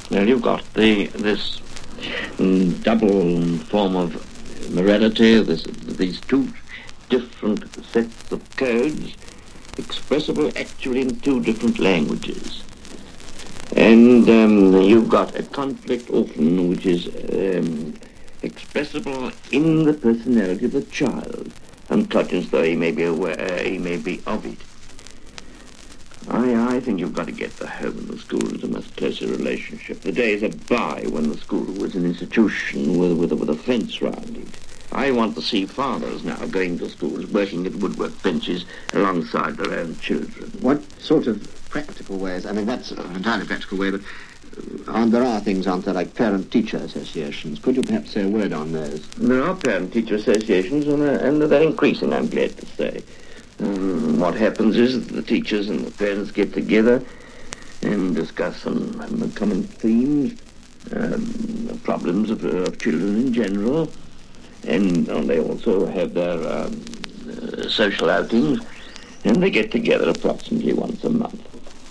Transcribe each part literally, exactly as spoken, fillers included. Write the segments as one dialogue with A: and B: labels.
A: Well, you've got the this mm, double form of morality, this, these two different sets of codes, expressible actually in two different languages. And um, you've got a conflict often which is um, expressible in the personality of the child, unconscious though he may be aware, uh, he may be of it. I, I think you've got to get the home and the school into a much closer relationship. The days are by when the school was an institution with, with, with a fence round it. I want to see fathers now going to schools, working at woodwork benches alongside their own children.
B: What sort of practical ways? I mean, that's an entirely practical way, but uh, there are things, aren't there, like parent-teacher associations. Could you perhaps say a word on those?
A: There are parent-teacher associations, and, uh, and they're increasing, I'm glad to say. Um, what happens is that the teachers and the parents get together and discuss some um, common themes, um, problems of, uh, of children in general, and uh, they also have their um, uh, social outings, and they get together approximately once a month.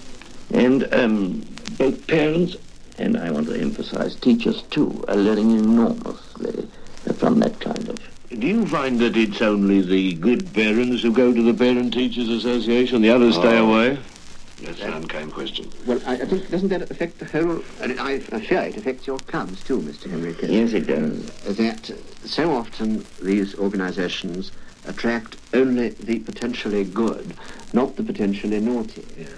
A: And um, both parents, and I want to emphasize teachers too, are learning enormously from that kind of.
C: Do you find that it's only the good parents who go to the Parent-Teachers Association, the others oh. stay away?
D: That's an unkind question.
B: Well, I, I think, doesn't that affect the whole... I, I fear it affects your clubs too, Mister Henry Kelly.
A: Yes, it does.
B: That so often these organizations attract only the potentially good, not the potentially naughty.
D: Yes.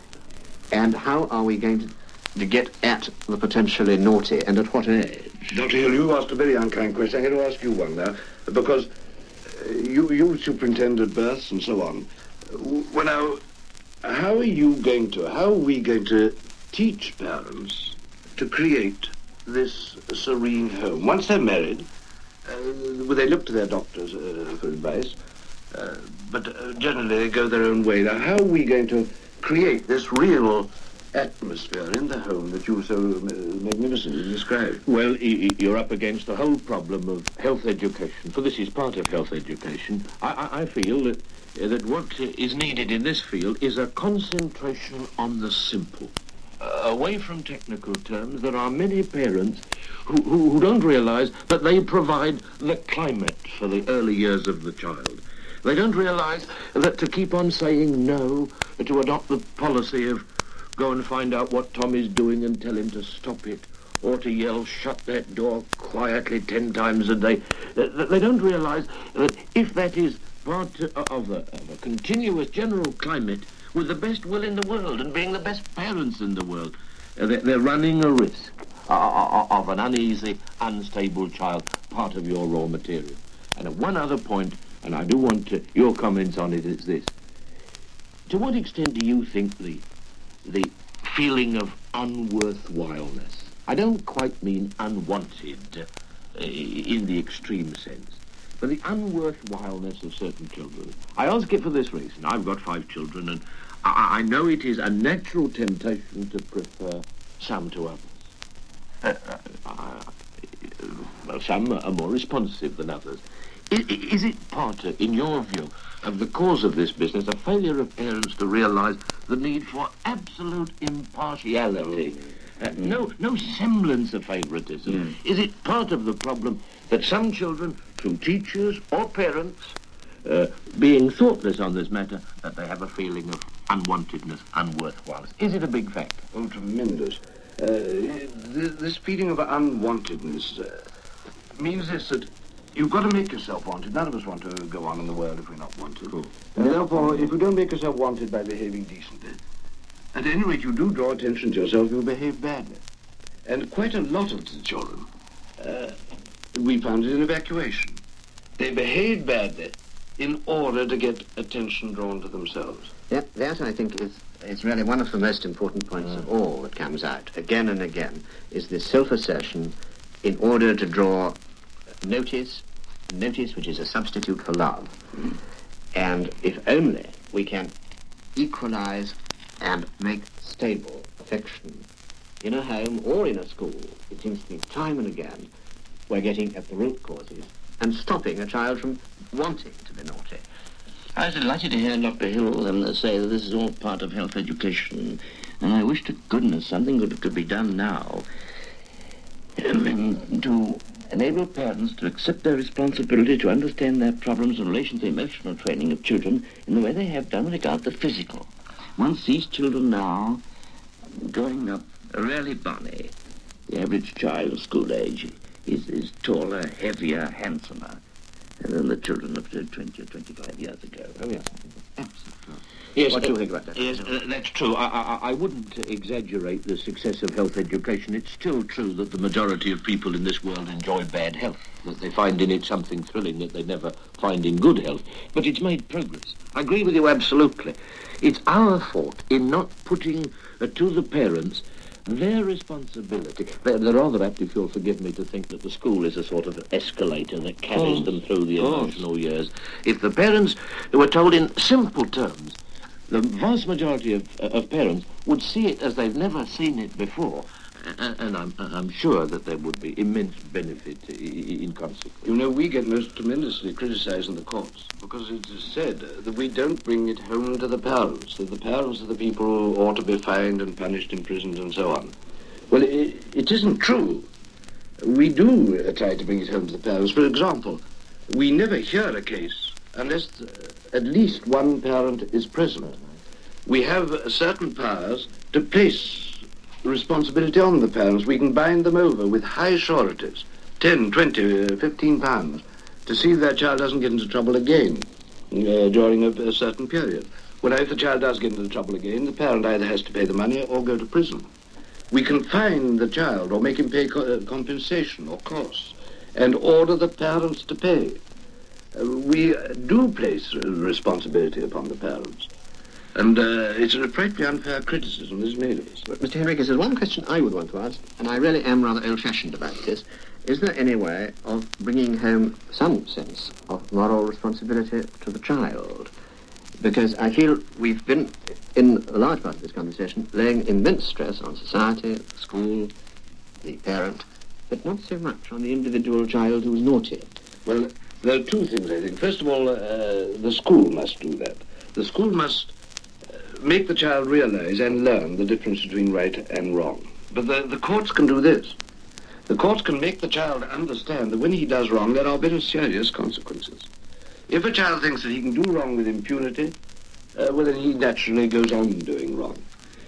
B: And how are we going to, to get at the potentially naughty, and at what age?
D: Doctor Hill, you asked a very unkind question. I had to ask you one now, because uh, you, you superintended births and so on. Well, now, how are you going to, how are we going to teach parents to create this serene home? Once they're married, uh, well, they look to their doctors uh, for advice, uh, but uh, generally they go their own way. Now, how are we going to create this real atmosphere in the home that you so uh, magnificently described?
C: Well, you're up against the whole problem of health education, for this is part of health education. I, I, I feel that, uh, that what is needed in this field is a concentration on the simple. Uh, away from technical terms, there are many parents who, who, who don't realize that they provide the climate for the early years of the child. They don't realize that to keep on saying no, to adopt the policy of go and find out what Tom is doing and tell him to stop it, or to yell, shut that door quietly ten times a day. They don't realize that if that is part of a, of a continuous general climate, with the best will in the world and being the best parents in the world, they're running a risk of an uneasy, unstable child, part of your raw material. And one other point, and I do want to, your comments on it, is this. To what extent do you think the the feeling of unworthwhileness, I don't quite mean unwanted uh, in the extreme sense, but the unworthwhileness of certain children. I ask it for this reason. I've got five children, and I, I know it is a natural temptation to prefer some to others. Uh, uh, uh, well, some are more responsive than others. Is, is it part, of, in your view, of the cause of this business, a failure of parents to realize the need for absolute impartiality? Uh, no, no semblance of favoritism. Mm. Is it part of the problem that some children, through teachers or parents, uh, being thoughtless on this matter, that they have a feeling of unwantedness, unworthwhileness? Is it a big factor?
D: Oh, tremendous. Uh, th- this feeling of unwantedness uh, means this, that you've got to make yourself wanted. None of us want to go on in the world if we're not wanted. Cool. And therefore, if you don't make yourself wanted by behaving decently, at any rate you do draw attention to yourself, you'll behave badly. And quite a lot of the children, uh, we found it in evacuation. They behaved badly in order to get attention drawn to themselves.
B: That, that I think, is, is really one of the most important points mm. of all that comes out, again and again, is this self-assertion in order to draw notice, notice which is a substitute for love. Mm. And if only we can equalize and make stable affection in a home or in a school, it seems to me time and again we're getting at the root causes and stopping a child from wanting to be naughty.
A: I was delighted to hear Doctor Hill um, say that this is all part of health education, and I wish to goodness something could, could be done now um, and to enable parents to accept their responsibility to understand their problems in relation to the emotional training of children in the way they have done with regard to physical. One sees children now growing up really bonny. The average child of school age is, is taller, heavier, handsomer than the children of twenty or twenty-five years ago.
B: Oh, yes. Absolutely.
C: Yes,
B: what do
C: uh,
B: you think about that?
C: Yes, uh, that's true. I, I, I wouldn't exaggerate the success of health education. It's still true that the majority of people in this world enjoy bad health, that they find in it something thrilling that they never find in good health. But it's made progress. I agree with you absolutely. It's our fault in not putting uh, to the parents their responsibility. They're, they're rather apt, if you'll forgive me, to think that the school is a sort of escalator that carries them through the emotional years. If the parents were told in simple terms, the vast majority of, uh, of parents would see it as they've never seen it before. And, and I'm, I'm sure that there would be immense benefit i- in consequence.
D: You know, we get most tremendously criticised in the courts because it is said that we don't bring it home to the parents, that the parents are the people who ought to be fined and punished, imprisoned and so on. Well, it, it isn't true. We do uh, try to bring it home to the parents. For example, we never hear a case unless uh, at least one parent is present. We have uh, certain powers to place responsibility on the parents. We can bind them over with high sureties, ten, twenty, uh, fifteen pounds, to see that child doesn't get into trouble again uh, during a, a certain period. Well, if the child does get into trouble again, the parent either has to pay the money or go to prison. We can fine the child or make him pay co- uh, compensation or costs and order the parents to pay. Uh, we uh, do place uh, responsibility upon the parents. And uh, it's a frightfully unfair criticism that's made of us.
B: But, Mister Henricus, there's one question I would want to ask, and I really am rather old-fashioned about this. Is there any way of bringing home some sense of moral responsibility to the child? Because I feel we've been, in a large part of this conversation, laying immense stress on society, the school, the parent, but not so much on the individual child who's naughty.
D: Well, there are two things, I think. First of all, uh, the school must do that. The school must make the child realize and learn the difference between right and wrong. But the, the courts can do this. The courts can make the child understand that when he does wrong, there are very serious consequences. If a child thinks that he can do wrong with impunity, uh, well, then he naturally goes on doing wrong.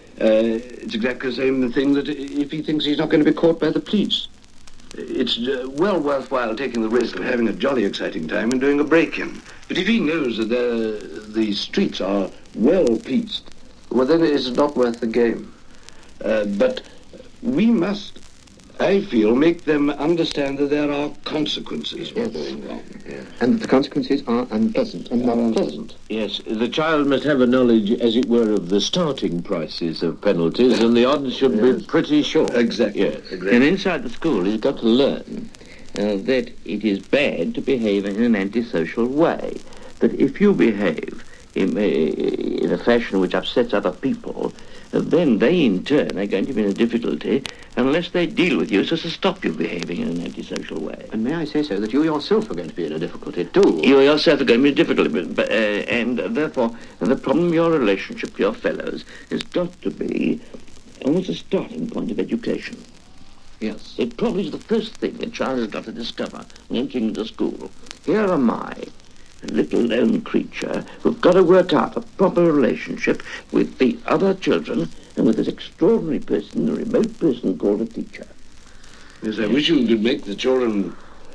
D: Uh, it's exactly the same thing that if he thinks he's not going to be caught by the police. It's uh, well worthwhile taking the risk of having a jolly exciting time and doing a break-in. But if he knows that the streets are well policed, well, then it is not worth the game. Uh, but we must, I feel, make them understand that there are consequences for
B: Yes.
D: doing wrong.
B: Yeah. And that the consequences are unpleasant and not unpleasant.
C: Yes, the child must have a knowledge, as it were, of the starting prices of penalties, and the odds should
D: Yes.
C: be pretty sure.
D: Exactly.
C: Yes.
D: exactly.
A: And inside the school, he's got to learn uh, that it is bad to behave in an antisocial way. That if you behave in, uh, in a fashion which upsets other people, uh, then they in turn are going to be in a difficulty unless they deal with you so as to stop you behaving in an antisocial way.
B: And may I say so, that you yourself are going to be in a difficulty too.
A: You yourself are going to be in a difficulty, but, but, uh, and therefore the problem of your relationship to your fellows has got to be almost a starting point of education.
B: Yes.
A: It probably is the first thing a child has got to discover when entering the school. Here am I, a little lone creature who've got to work out a proper relationship with the other children and with this extraordinary person, the remote person called a teacher.
D: Yes, I wish you could make the children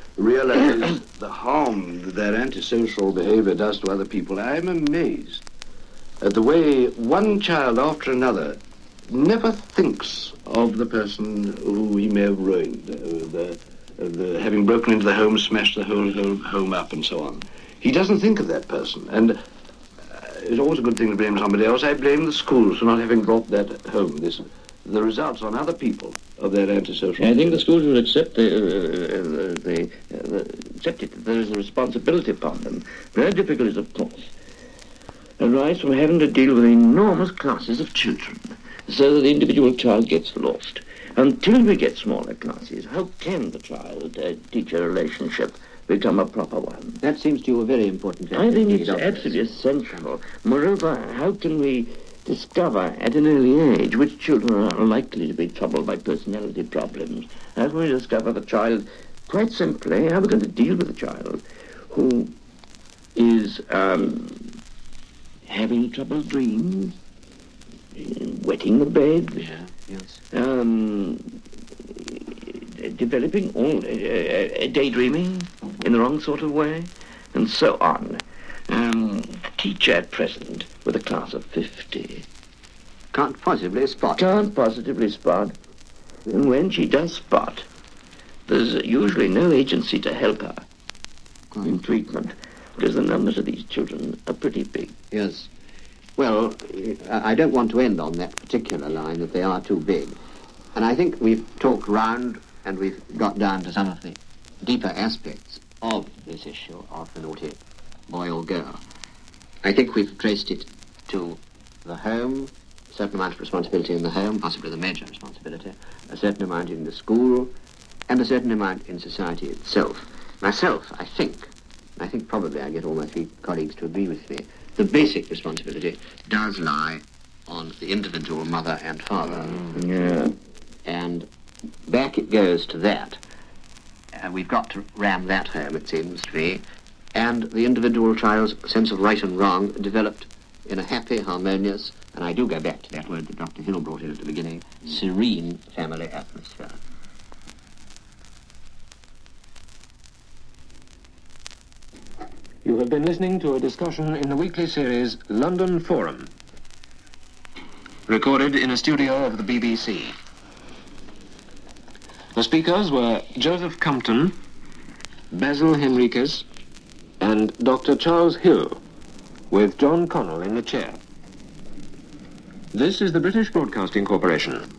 D: realize the harm that their antisocial behavior does to other people. I'm amazed at the way one child after another never thinks of the person who he may have ruined, uh, the, uh, the, having broken into the home, smashed the whole, whole home up and so on. He doesn't think of that person, and uh, it's always a good thing to blame somebody else. I blame the schools for not having brought that home. This, the results on other people of their antisocial.
A: I think the schools will accept the, uh, the, uh, the accept it that there is a responsibility upon them. Their difficulties, of course, arise from having to deal with enormous classes of children, so that the individual child gets lost. Until we get smaller classes, how can the child-teacher relationship become a proper one?
B: That seems to you a very important thing.
A: I think
B: to
A: it's
B: take it up
A: absolutely essential. Moreover, how can we discover at an early age which children are likely to be troubled by personality problems. How can we discover the child, quite simply, how we're going to deal with a child who is um, having troubled dreams, wetting the bed,
B: Yeah, yes.
A: um, developing all uh, uh, daydreaming in the wrong sort of way, and so on. Um, the teacher at present, with a class of fifty,
B: Can't possibly spot.
A: can't positively spot. And when she does spot, there's usually no agency to help her in treatment, because the numbers of these children are pretty big.
B: Yes. Well, I I don't want to end on that particular line, that they are too big. And I think we've talked round and we've got down to some of the deeper aspects of this issue of the naughty boy or girl. I think we've traced it to the home, a certain amount of responsibility in the home, possibly the major responsibility, a certain amount in the school, and a certain amount in society itself. Myself, I think, I think probably I get all my three colleagues to agree with me, the basic responsibility does lie on the individual mother and father.
A: Yeah.
B: And back it goes to that. Uh, we've got to ram that home, it seems to me. And the individual child's sense of right and wrong developed in a happy, harmonious, and I do go back to that word that Doctor Hill brought in at the beginning, serene family atmosphere.
E: You have been listening to a discussion in the weekly series London Forum, recorded in a studio of the B B C. The speakers were Joseph Compton, Basil Henriques, and Doctor Charles Hill, with John Connell in the chair. This is the British Broadcasting Corporation.